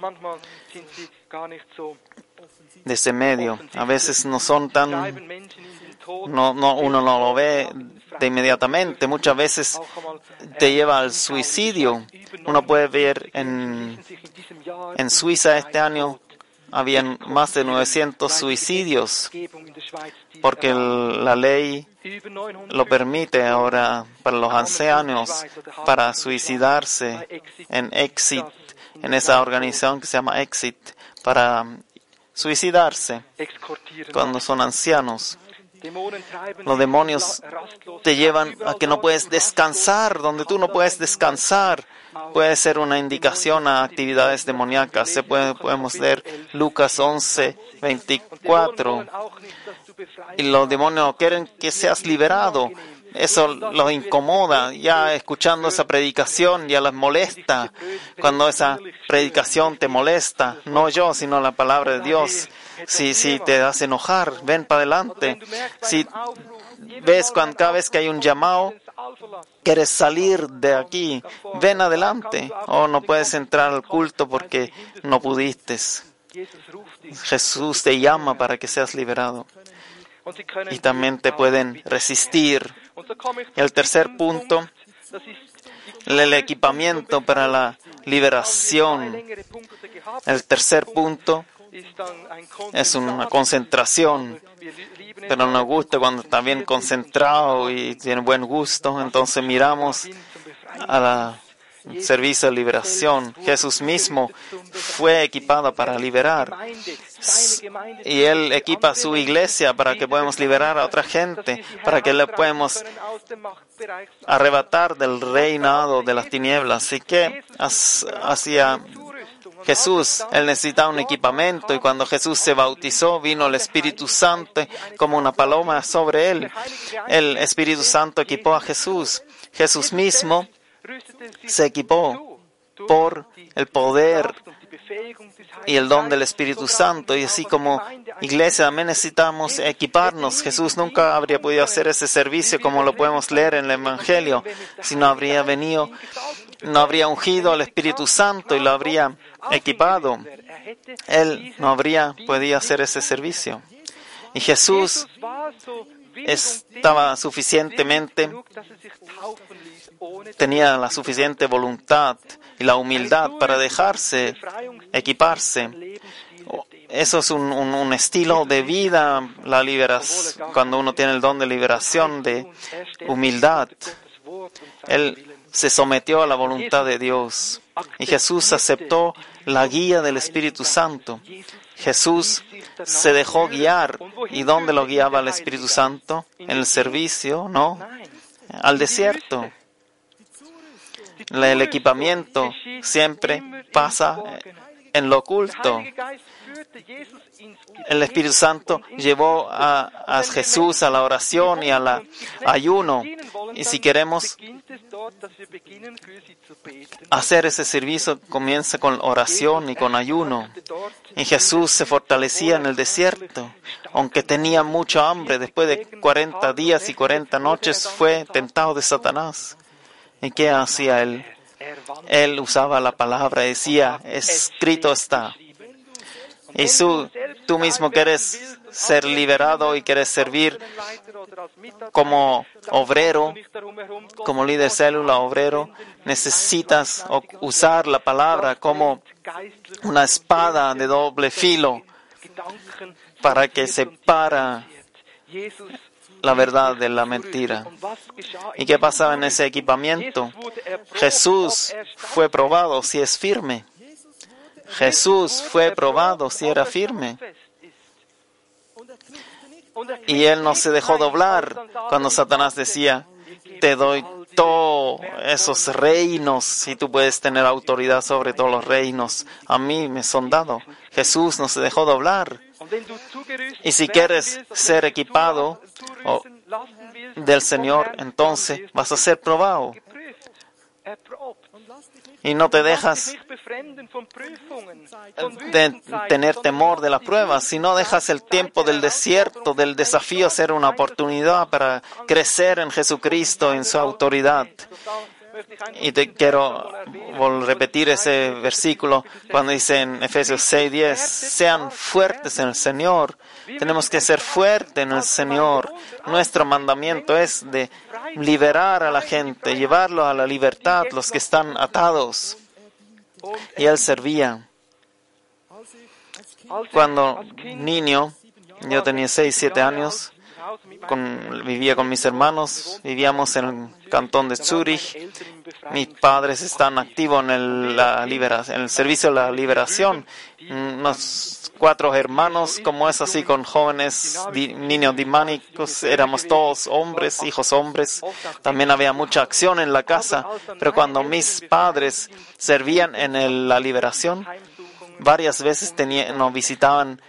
de ese medio. A veces no son tan, no, no, uno no lo ve de inmediatamente. Muchas veces te lleva al suicidio. Uno puede ver en, en Suiza este año habían más de novecientos suicidios porque el, la ley lo permite ahora para los ancianos para suicidarse en Exit, en esa organización que se llama Exit, para suicidarse cuando son ancianos. Los demonios te llevan a que no puedes descansar, donde tú no puedes descansar. Puede ser una indicación a actividades demoníacas. Se puede, podemos leer Lucas once, veinticuatro. Y los demonios quieren que seas liberado. Eso los incomoda. Ya escuchando esa predicación ya les molesta. Cuando esa predicación te molesta, no yo, sino la palabra de Dios. Si, si te hace enojar, ven para adelante. Si ves cuando cada vez que hay un llamado, quieres salir de aquí, ven adelante. O no puedes entrar al culto porque no pudiste. Jesús te llama para que seas liberado. Y también te pueden resistir. Y el tercer punto, el equipamiento para la liberación. El tercer punto es una concentración, pero nos gusta cuando está bien concentrado y tiene buen gusto. Entonces miramos al servicio de liberación. Jesús mismo fue equipado para liberar, y Él equipa a su iglesia para que podamos liberar a otra gente, para que le podamos arrebatar del reinado de las tinieblas. Así que hacia Jesús, Él necesitaba un equipamiento, y cuando Jesús se bautizó, vino el Espíritu Santo como una paloma sobre Él. El Espíritu Santo equipó a Jesús. Jesús mismo se equipó por el poder y el don del Espíritu Santo, y así como iglesia también necesitamos equiparnos. Jesús nunca habría podido hacer ese servicio como lo podemos leer en el Evangelio si no habría venido, no habría ungido al Espíritu Santo y lo habría equipado. Él no habría podido hacer ese servicio. Y Jesús estaba suficientemente, tenía la suficiente voluntad y la humildad para dejarse equiparse. Eso es un, un, un estilo de vida, la liberación, cuando uno tiene el don de liberación, de humildad. Él se sometió a la voluntad de Dios y Jesús aceptó la guía del Espíritu Santo. Jesús se dejó guiar. ¿Y dónde lo guiaba el Espíritu Santo? En el servicio, ¿no? Al desierto. El equipamiento siempre pasa en lo oculto. el Espíritu Santo llevó a, a Jesús a la oración y al ayuno. Y si queremos hacer ese servicio, comienza con oración y con ayuno. Y Jesús se fortalecía en el desierto. Aunque tenía mucha hambre, después de cuarenta días y cuarenta noches fue tentado de Satanás. ¿Y qué hacía él? Él usaba la palabra y decía, escrito está. Y tú, tú mismo quieres ser liberado y quieres servir como obrero, como líder célula, obrero, necesitas usar la palabra como una espada de doble filo para que separa la verdad de la mentira. ¿Y qué pasaba en ese equipamiento? Jesús fue probado si es firme. Jesús fue probado si era firme. Y Él no se dejó doblar cuando Satanás decía, te doy todos esos reinos y tú puedes tener autoridad sobre todos los reinos. A mí me son dados. Jesús no se dejó doblar. Y si quieres ser equipado oh, del Señor, entonces vas a ser probado. Y no te dejas de tener temor de las pruebas, si no dejas el tiempo del desierto, del desafío, ser una oportunidad para crecer en Jesucristo, en su autoridad. Y te quiero repetir ese versículo cuando dice en Efesios seis diez, sean fuertes en el Señor. Tenemos que ser fuertes en el Señor. Nuestro mandamiento es de liberar a la gente, llevarlo a la libertad, los que están atados. Y Él servía. Cuando niño, yo tenía seis, siete años, con, vivía con mis hermanos, vivíamos en el cantón de Zúrich. Mis padres están activos en el, la liberación, en el servicio de la liberación. Unos cuatro hermanos, como es así, con jóvenes di, niños dimánicos, éramos todos hombres, hijos hombres. También había mucha acción en la casa, pero cuando mis padres servían en el, la liberación, varias veces tenía, nos visitaban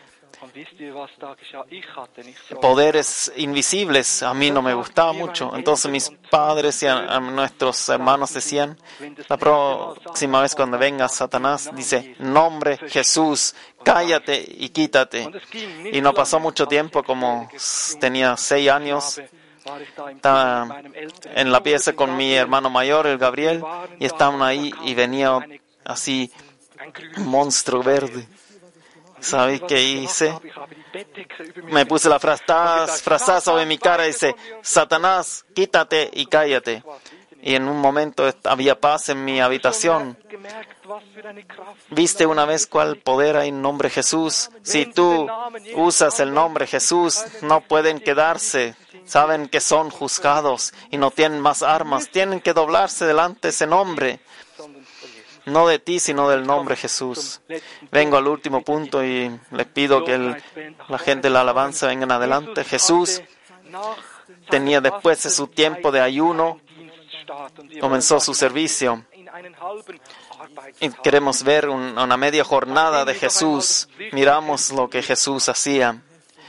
poderes invisibles. A mí no me gustaba mucho. Entonces mis padres y a, a nuestros hermanos decían, la próxima vez cuando venga Satanás, dice, nombre Jesús, cállate y quítate. Y no pasó mucho tiempo, como tenía seis años, estaba en la pieza con mi hermano mayor, el Gabriel, y estaban ahí y venía así un monstruo verde. ¿Sabéis qué hice? Me puse la frasada sobre mi cara y dice, Satanás, quítate y cállate. Y en un momento había paz en mi habitación. ¿Viste una vez cuál poder hay en nombre Jesús? Si tú usas el nombre Jesús, no pueden quedarse. Saben que son juzgados y no tienen más armas. Tienen que doblarse delante de ese nombre. No de ti, sino del nombre Jesús. Vengo al último punto y les pido que el, la gente de la alabanza vengan adelante. Jesús tenía después de su tiempo de ayuno, comenzó su servicio. Y queremos ver un, una media jornada de Jesús. Miramos lo que Jesús hacía.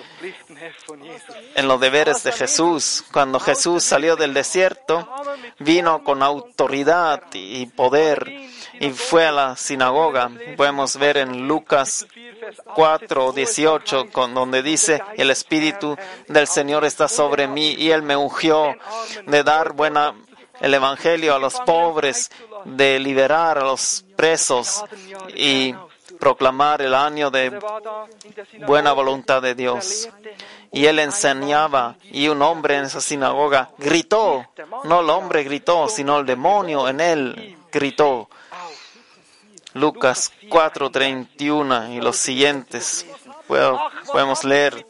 En los deberes de Jesús, cuando Jesús salió del desierto, vino con autoridad y poder y fue a la sinagoga. Podemos ver en Lucas cuatro dieciocho, con donde dice, el Espíritu del Señor está sobre mí y Él me ungió de dar buena el evangelio a los pobres, de liberar a los presos y proclamar el año de buena voluntad de Dios. Y él enseñaba, y un hombre en esa sinagoga gritó, no el hombre gritó, sino el demonio en él gritó. Lucas cuatro treinta y uno y los siguientes, podemos leer.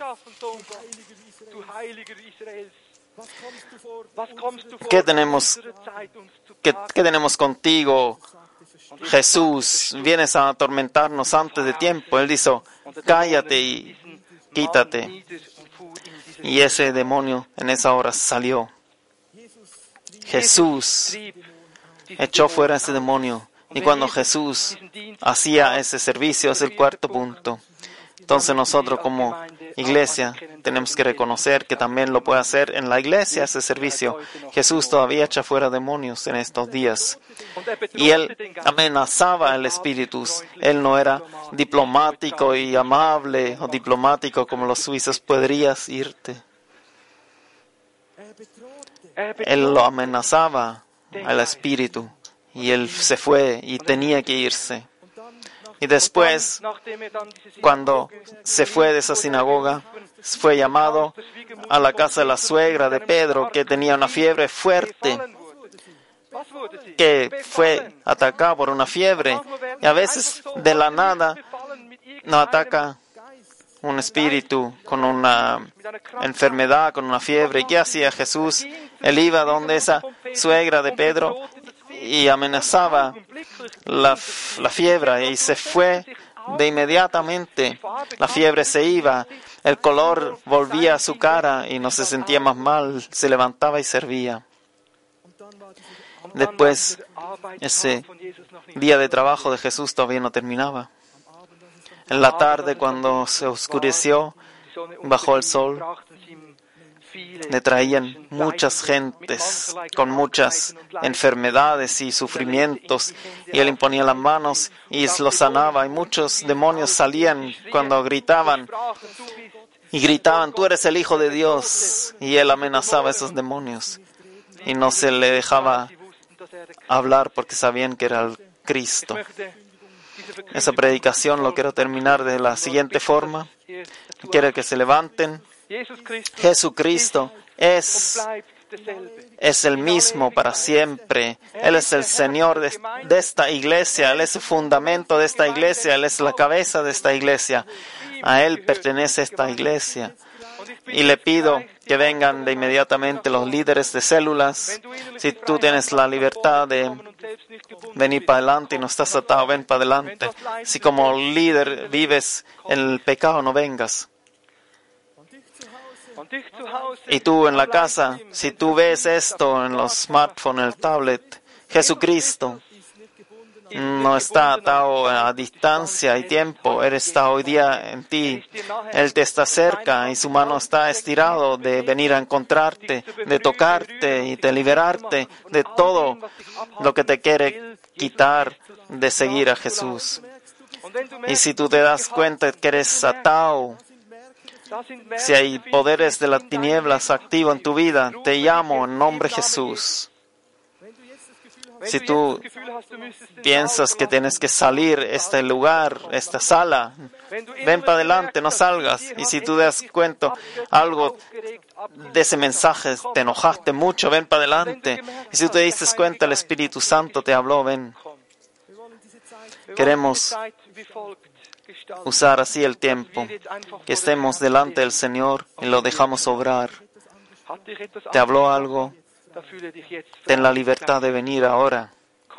¿Qué tenemos, qué, qué tenemos contigo, Jesús? Vienes a atormentarnos antes de tiempo. Él dijo, cállate y quítate. Y ese demonio en esa hora salió. Jesús echó fuera ese demonio. Y cuando Jesús hacía ese servicio, es el cuarto punto. Entonces nosotros como iglesia tenemos que reconocer que también lo puede hacer en la iglesia ese servicio. Jesús todavía echa fuera demonios en estos días. Y Él amenazaba al espíritu. Él no era diplomático y amable o diplomático como los suizos. Podrías irte. Él lo amenazaba al espíritu y él se fue y tenía que irse. Y después, cuando se fue de esa sinagoga, fue llamado a la casa de la suegra de Pedro, que tenía una fiebre fuerte, que fue atacado por una fiebre. Y a veces, de la nada, nos ataca un espíritu con una enfermedad, con una fiebre. ¿Y qué hacía Jesús? Él iba donde esa suegra de Pedro y amenazaba la, la fiebre y se fue de inmediatamente. La fiebre se iba, el color volvía a su cara y no se sentía más mal, se levantaba y servía. Después, ese día de trabajo de Jesús todavía no terminaba. En la tarde, cuando se oscureció, bajó el sol, le traían muchas gentes con muchas enfermedades y sufrimientos, y él imponía las manos y los sanaba, y muchos demonios salían cuando gritaban, y gritaban, tú eres el Hijo de Dios, y él amenazaba a esos demonios, y no se le dejaba hablar porque sabían que era el Cristo. Esa predicación lo quiero terminar de la siguiente forma. Quiero que se levanten. Jesucristo es, es el mismo para siempre. Él es el Señor de, de esta iglesia. Él es el fundamento de esta iglesia. Él es la cabeza de esta iglesia. A Él pertenece esta iglesia. Y le pido que vengan de inmediatamente los líderes de células. Si tú tienes la libertad de venir para adelante y no estás atado, ven para adelante. Si como líder vives en el pecado, no vengas. Y tú en la casa, si tú ves esto en los smartphones, en el tablet, Jesucristo no está atado a distancia y tiempo. Él está hoy día en ti. Él te está cerca y su mano está estirado de venir a encontrarte, de tocarte y de liberarte de todo lo que te quiere quitar de seguir a Jesús. Y si tú te das cuenta que eres atado, si hay poderes de las tinieblas activos en tu vida, te llamo en nombre de Jesús. Si tú piensas que tienes que salir de este lugar, esta sala, ven para adelante, no salgas. Y si tú te das cuenta algo de ese mensaje, te enojaste mucho, ven para adelante. Y si tú te diste cuenta, el Espíritu Santo te habló, ven. Queremos usar así el tiempo, que estemos delante del Señor y lo dejamos obrar. ¿Te habló algo? Ten la libertad de venir ahora.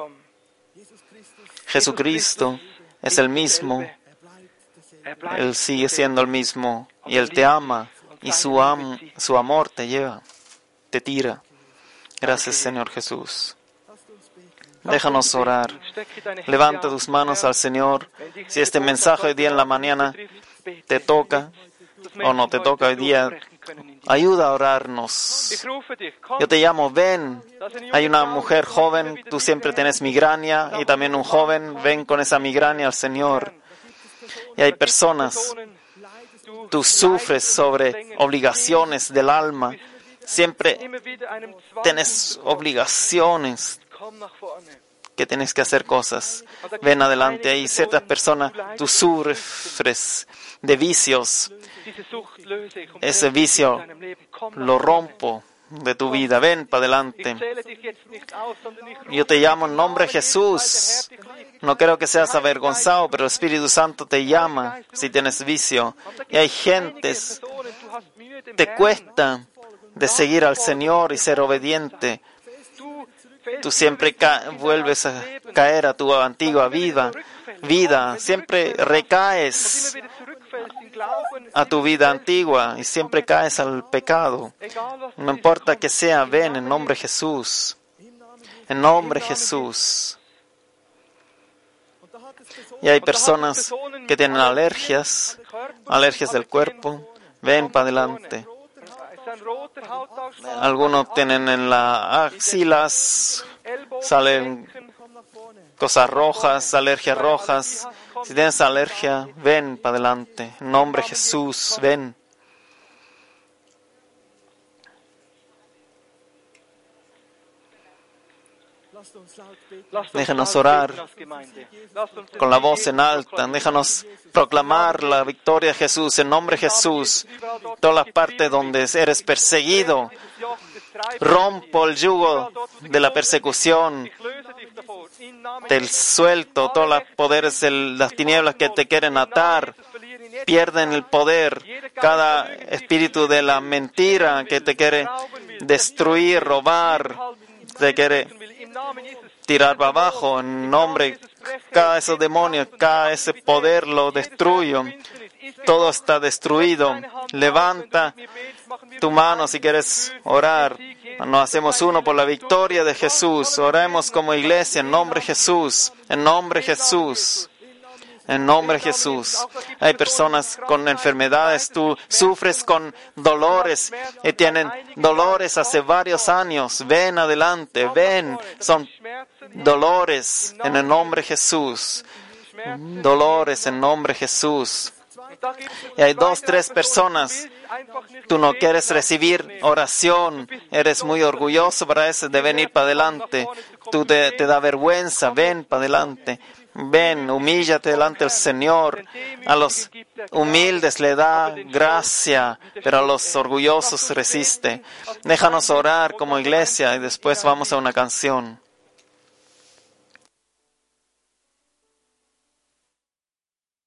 Jesucristo es el mismo. Él sigue siendo el mismo. Y Él te ama. Y su, am, su amor te lleva, te tira. Gracias, Señor Jesús. Déjanos orar. Levanta tus manos al Señor. Si este mensaje hoy día en la mañana te toca o no te toca hoy día, ayuda a orarnos. Yo te llamo, ven. Hay una mujer joven, tú siempre tienes migraña, y también un joven, ven con esa migraña al Señor. Y hay personas, tú sufres sobre obligaciones del alma. Siempre tienes obligaciones que tienes que hacer cosas. Ven adelante. Hay ciertas personas, tú sufres de vicios. Ese vicio lo rompo de tu vida. Ven para adelante. Yo te llamo en nombre de Jesús. No quiero que seas avergonzado, pero el Espíritu Santo te llama si tienes vicio. Y hay gentes, te cuesta de seguir al Señor y ser obediente. Tú siempre ca- vuelves a caer a tu antigua vida, vida. Siempre recaes a tu vida antigua y siempre caes al pecado. No importa que sea, ven en nombre de Jesús. En nombre de Jesús. Y hay personas que tienen alergias, alergias del cuerpo. Ven para adelante. Algunos tienen en las axilas, salen cosas rojas, alergias rojas. Si tienes alergia, ven para adelante. En nombre de Jesús, ven. Déjanos orar con la voz en alta. Déjanos proclamar la victoria de Jesús en nombre de Jesús. Toda la parte donde eres perseguido, rompo el yugo de la persecución. Te suelto todos los poderes de las tinieblas que te quieren atar. Pierden el poder. Cada espíritu de la mentira que te quiere destruir, robar, te quiere tirar para abajo, en nombre de cada ese demonio, cada ese poder lo destruyo. Todo está destruido. Levanta tu mano si quieres orar. Nos hacemos uno por la victoria de Jesús. Oremos como iglesia en nombre de Jesús. En nombre de Jesús. En nombre de Jesús. Hay personas con enfermedades. Tú sufres con dolores y tienen dolores hace varios años. Ven adelante, ven. Son dolores en el nombre de Jesús. Dolores en nombre de Jesús. Y hay dos, tres personas. Tú no quieres recibir oración. Eres muy orgulloso para eso de venir para adelante. Tú te, te da vergüenza. Ven para adelante. Ven, humíllate delante del Señor. A los humildes le da gracia, pero a los orgullosos resiste. Déjanos orar como iglesia y después vamos a una canción.